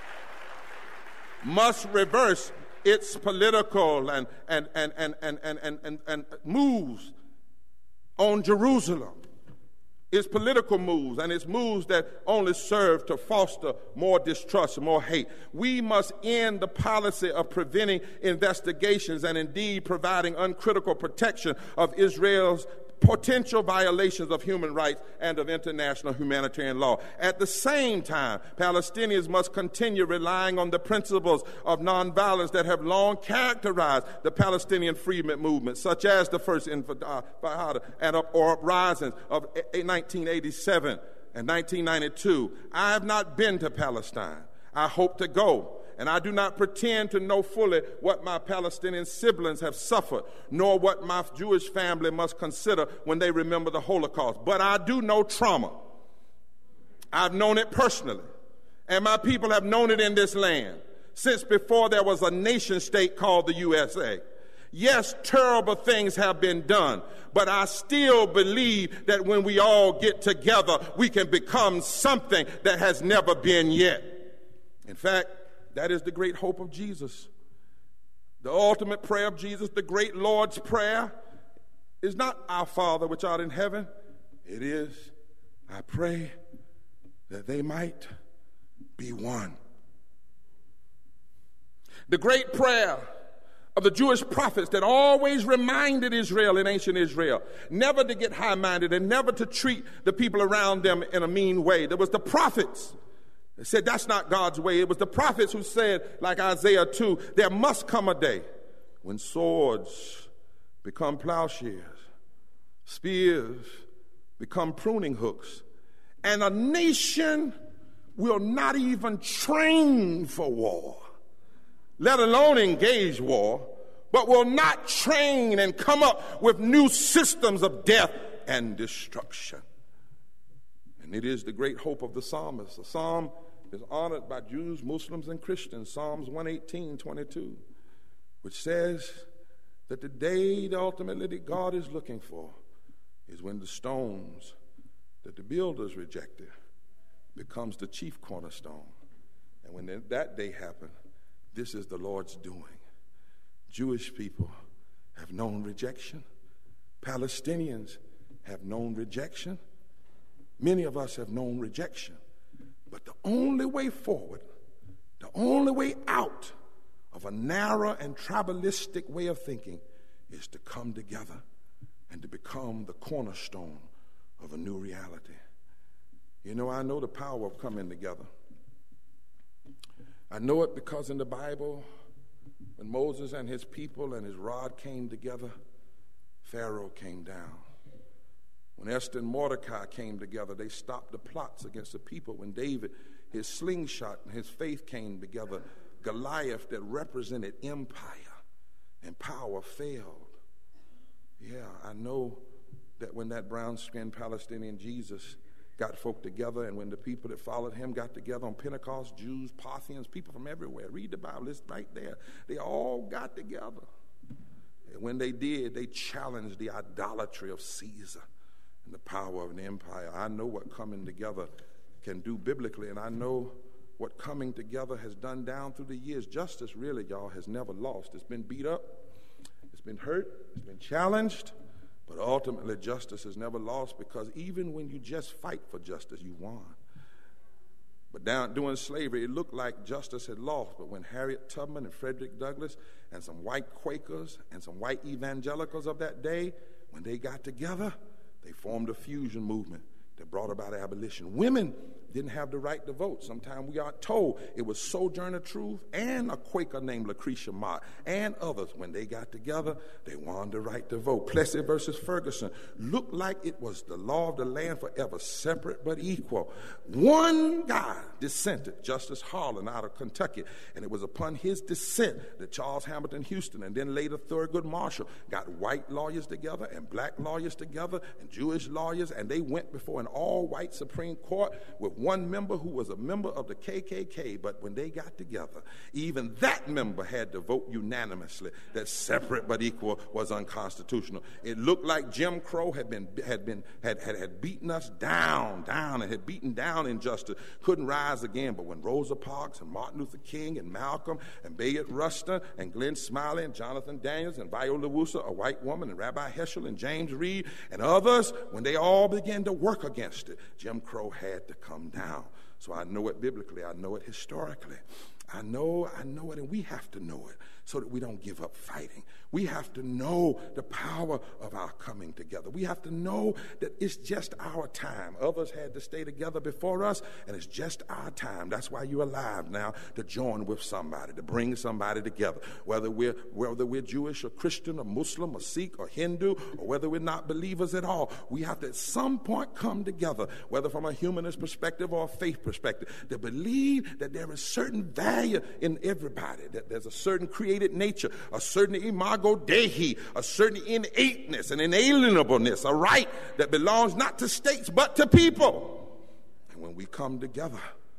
must reverse its political and, and, and, and, and, and, and, and, and moves on Jerusalem. Its political moves and its moves that only serve to foster more distrust, more hate. We must end the policy of preventing investigations and indeed providing uncritical protection of Israel's potential violations of human rights and of international humanitarian law. At the same time, Palestinians must continue relying on the principles of nonviolence that have long characterized the Palestinian freedom movement, such as the First Intifada and uprisings of nineteen eighty-seven and nineteen ninety-two. I have not been to Palestine. I hope to go. And I do not pretend to know fully what my Palestinian siblings have suffered, nor what my Jewish family must consider when they remember the Holocaust. But I do know trauma. I've known it personally. And my people have known it in this land since before there was a nation state called the U S A. Yes, terrible things have been done, but I still believe that when we all get together, we can become something that has never been yet. In fact, that is the great hope of Jesus. The ultimate prayer of Jesus, the great Lord's Prayer, is not our Father which art in heaven, It is, I pray, that they might be one. The great prayer of the Jewish prophets that always reminded Israel in ancient Israel never to get high-minded and never to treat the people around them in a mean way. There was the prophets that said that's not God's way. It was the prophets who said, like Isaiah two, there must come a day when swords become plowshares, spears become pruning hooks, and a nation will not even train for war, let alone engage war, but will not train and come up with new systems of death and destruction. And it is the great hope of the psalmist. The psalm is honored by Jews, Muslims, and Christians. Psalms one eighteen, twenty-two, which says that the day that ultimately that God is looking for is when the stones that the builders rejected becomes the chief cornerstone. And when that day happens, this is the Lord's doing. Jewish people have known rejection. Palestinians have known rejection. Many of us have known rejection. But the only way forward, the only way out of a narrow and tribalistic way of thinking is to come together and to become the cornerstone of a new reality. You know, I know the power of coming together. I know it because in the Bible, when Moses and his people and his rod came together, Pharaoh came down. When Esther and Mordecai came together, they stopped the plots against the people. When David, his slingshot and his faith came together, Goliath that represented empire and power failed. Yeah, I know that when that brown-skinned Palestinian Jesus got folk together, and when the people that followed him got together on Pentecost, Jews, Parthians, people from everywhere, read the Bible, it's right there. They all got together. And when they did, they challenged the idolatry of Caesar and the power of an empire. I know what coming together can do biblically, and I know what coming together has done down through the years. Justice, really, y'all, has never lost. It's been beat up, it's been hurt, it's been challenged, but ultimately justice has never lost, because even when you just fight for justice, you won. But down during slavery, it looked like justice had lost. But when Harriet Tubman and Frederick Douglass and some white Quakers and some white evangelicals of that day, when they got together, they formed a fusion movement that brought about abolition. Women didn't have the right to vote. Sometimes we are told it was Sojourner Truth and a Quaker named Lucretia Mott and others. When they got together, they won the right to vote. Plessy versus Ferguson looked like it was the law of the land forever, separate but equal. One guy dissented, Justice Harlan out of Kentucky, and it was upon his dissent that Charles Hamilton Houston and then later Thurgood Marshall got white lawyers together and black lawyers together and Jewish lawyers, and they went before an all-white Supreme Court with one member who was a member of the K K K, but when they got together, even that member had to vote unanimously that separate but equal was unconstitutional. It looked like Jim Crow had been had been had had, had beaten us down, down, and had beaten down injustice, couldn't rise again. But when Rosa Parks and Martin Luther King and Malcolm and Bayard Rustin and Glenn Smiley and Jonathan Daniels and Viola Woosa, a white woman, and Rabbi Heschel and James Reed and others, when they all began to work against it, Jim Crow had to come down. So I know it biblically, I know it historically. I know, I know it, and we have to know it so that we don't give up fighting. We have to know the power of our coming together. We have to know that it's just our time. Others had to stay together before us, and it's just our time. That's why you're alive now, to join with somebody, to bring somebody together. Whether we're whether we're Jewish or Christian or Muslim or Sikh or Hindu, or whether we're not believers at all, we have to at some point come together, whether from a humanist perspective or a faith perspective, to believe that there is certain value in everybody, that there's a certain created nature, a certain imago Dei, a certain innateness and inalienableness, a right that belongs not to states but to people. And when we come together,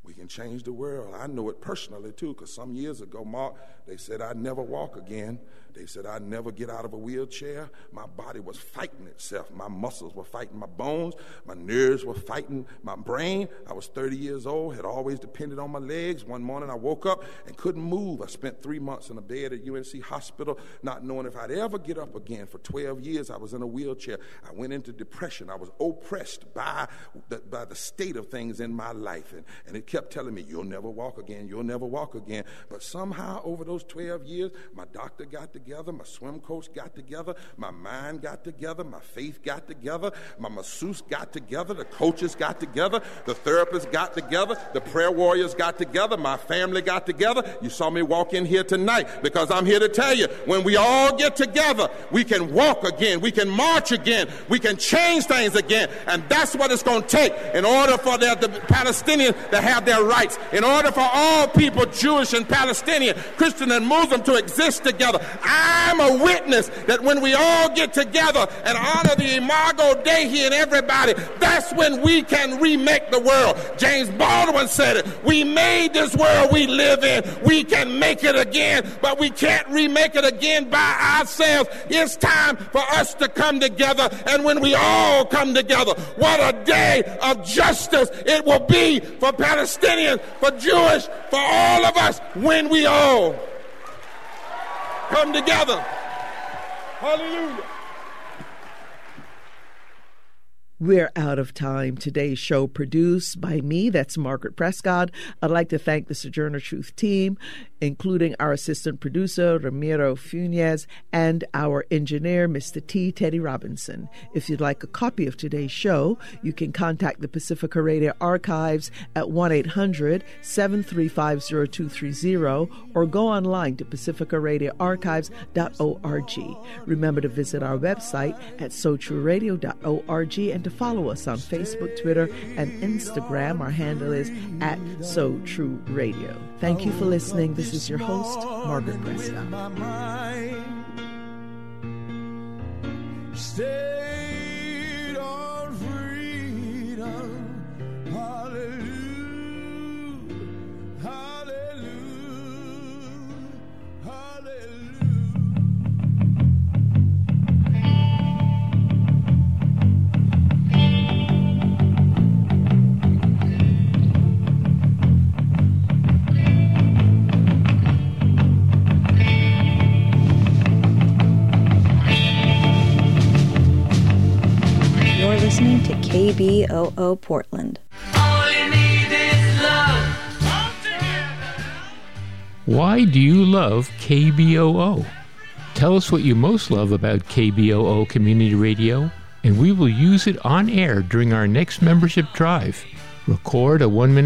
We can change the world. I know it personally, too, because some years ago, Mark, they said I'd never walk again. They said I'd never get out of a wheelchair. My body was fighting itself. My muscles were fighting my bones. My nerves were fighting my brain. I was thirty years old, had always depended on my legs. One morning I woke up and couldn't move. I spent three months in a bed at U N C Hospital, not knowing if I'd ever get up again. For twelve years, I was in a wheelchair. I went into depression. I was oppressed by the, by the state of things in my life. And, and it kept telling me, you'll never walk again, you'll never walk again. But somehow over those twelve years, my doctor got together. Together, my swim coach got together, my mind got together, my faith got together, my masseuse got together, the coaches got together, the therapists got together, the prayer warriors got together, my family got together. You saw me walk in here tonight because I'm here to tell you, when we all get together, we can walk again, we can march again, we can change things again, and that's what it's going to take in order for the, the Palestinians to have their rights, in order for all people, Jewish and Palestinian, Christian and Muslim, to exist together. I'm a witness that when we all get together and honor the Imago Dei and everybody, that's when we can remake the world. James Baldwin said it. We made this world we live in. We can make it again, but we can't remake it again by ourselves. It's time for us to come together, and when we all come together, what a day of justice it will be for Palestinians, for Jewish, for all of us, when we all come together. Hallelujah. We're out of time. Today's show produced by me, that's Margaret Prescott. I'd like to thank the Sojourner Truth team, including our assistant producer, Ramiro Funes, and our engineer, Mister T. Teddy Robinson. If you'd like a copy of today's show, you can contact the Pacifica Radio Archives at one eight hundred, seven three five, zero two three zero or go online to pacifica radio archives dot org. Remember to visit our website at so true radio dot org and to follow us on Facebook, Twitter, and Instagram. Our handle is at So True Radio. Thank you for listening. This is your host, Margaret Prescott. Stayed on freedom. Hallelujah. Hallelujah. Hallelujah. You're listening to K B O O Portland. All you need is love. Why do you love K B O O? Tell us what you most love about K B O O Community Radio, and we will use it on air during our next membership drive. Record a one-minute